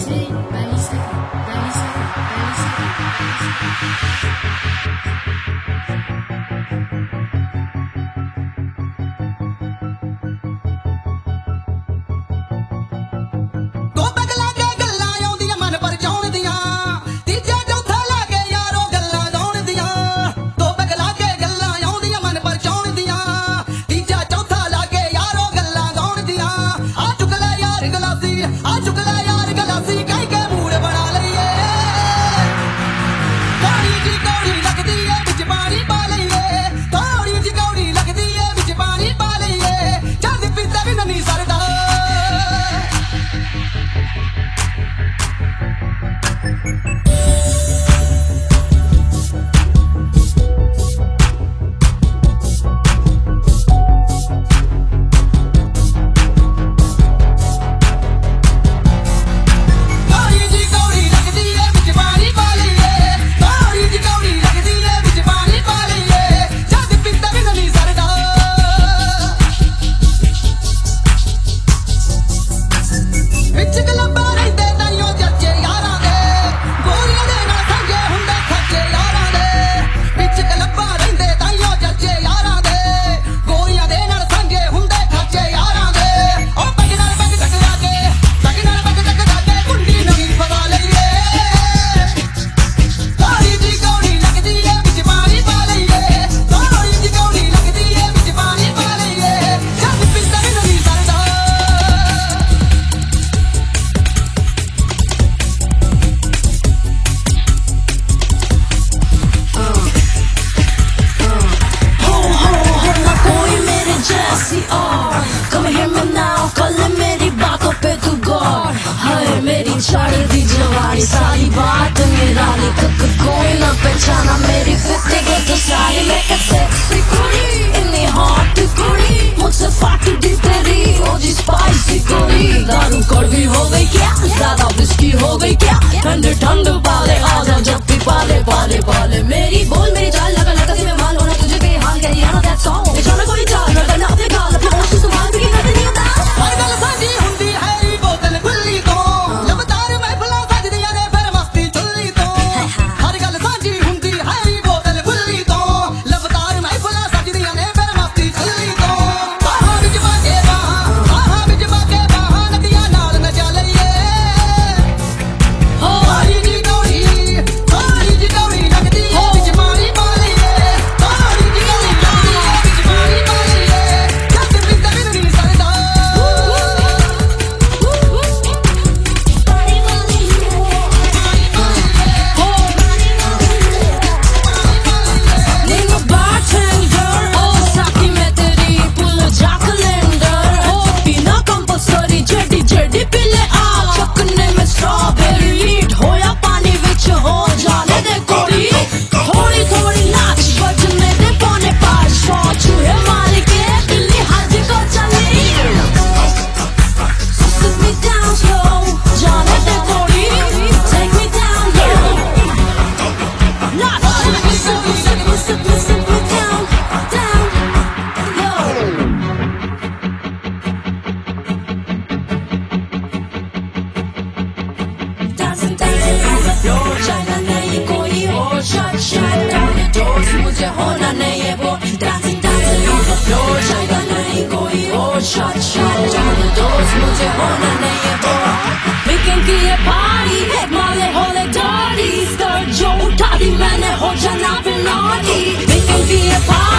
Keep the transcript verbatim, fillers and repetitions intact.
सारी बात मेरा लेखक कोई ना पहचाना मेरी व्यक्तिगत सारी मैं सेक्सी कुड़ी इतनी हॉट कुड़ी मुझसे फाट दी तेरी ओ जी स्पाइसी कुड़ी दारू कड़वी हो गई क्या ज्यादा विस्की हो गई क्या ठंड ठंड पाले आ जा जब भी पाले पाले पाले मेरी बोल मेरी चाल लगा लगा से मैं मान होना तुझे बेहाल कह दिया ना दैट्स ऑल बेचारा कोई चाल ना करना अपने गाल अपने होश से संभाल के नहीं नहीं होता हर गल साजी हुंदी है बोतल खुली तो लबदार महफिला सज दिया ने फिर मस्ती चुल्ली तो हर गल साजी हुंदी है बोतल खुली तो लबदार महफिला सज दिया ने फिर मस्ती चुल्ली तो बाहां विच बाके बाहां बाहां विच बाके बाहां नदियां नाल नचा लईए हो हरी जी गौरी हरी जी गौरी लगदी है विच पानी पा लईए हरी जी गौरी लगदी है विच पानी पा लईए जग बिंद बिंद नी सरदा Name a bartender, oh साकी मैं तेरी पुल जा कैलेंडर, oh पीना कंपल्सरी जेडी जेडी पीले आ चकने में स्ट्रॉबेरी लीड हो या पानी विच हो जाने दे कोड़ी थोड़ी थोड़ी नाच बजने दे पौने पार सौ चूहे मालिके दिल्ली हाजी को चली So sit me down slow जाने दे कोड़ी take me down low नाच sit me sit me sit me sit me down down low dancing dancing on the floor जाना नहीं कोई और shut shut down the doors मुझे होना नहीं है वो dancing dancing on the floor जाना नहीं कोई और shut shut down the doors मुझे होना नहीं है वो weekend की ये party एक माले होले dirty skirt जो उठा दी मैंने हो जाना फिर naughty weekend की ये party